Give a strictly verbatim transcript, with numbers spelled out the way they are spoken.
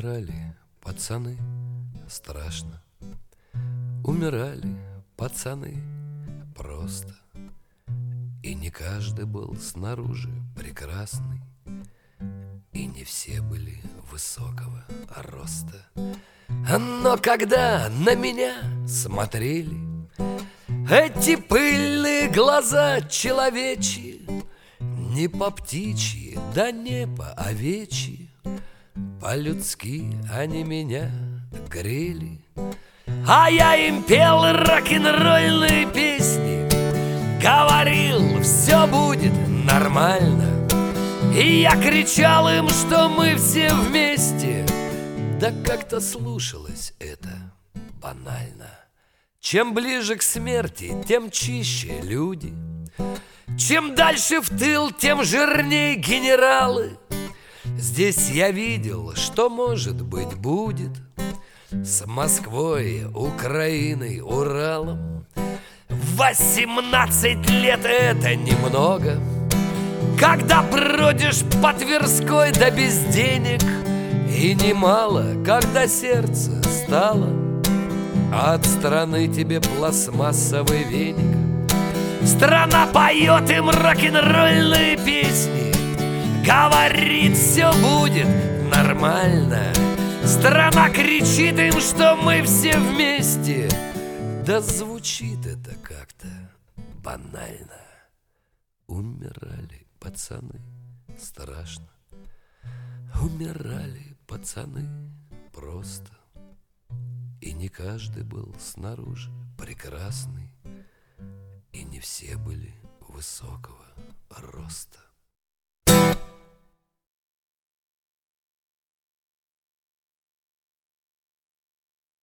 Умирали пацаны, страшно. Умирали пацаны просто. И не каждый был снаружи прекрасный, и не все были высокого роста. Но когда на меня смотрели эти пыльные глаза человечьи, не по птичьи, да не по овечьи, по-людски они меня грели. А я им пел рок-н-ролльные песни, говорил, все будет нормально. И я кричал им, что мы все вместе. Да как-то слушалось это банально. Чем ближе к смерти, тем чище люди. Чем дальше в тыл, тем жирней генералы. Здесь я видел, что, может быть, будет с Москвой, Украиной, Уралом. Восемнадцать лет — это немного, когда бродишь по Тверской да без денег. И немало, когда сердце стало от страны тебе пластмассовый веник. Страна поет им рок-н-ролльные песни, говорит, все будет нормально. Страна кричит им, что мы все вместе. Да звучит это как-то банально. Умирали пацаны, страшно. Умирали пацаны просто. И не каждый был снаружи прекрасный, и не все были высокого роста.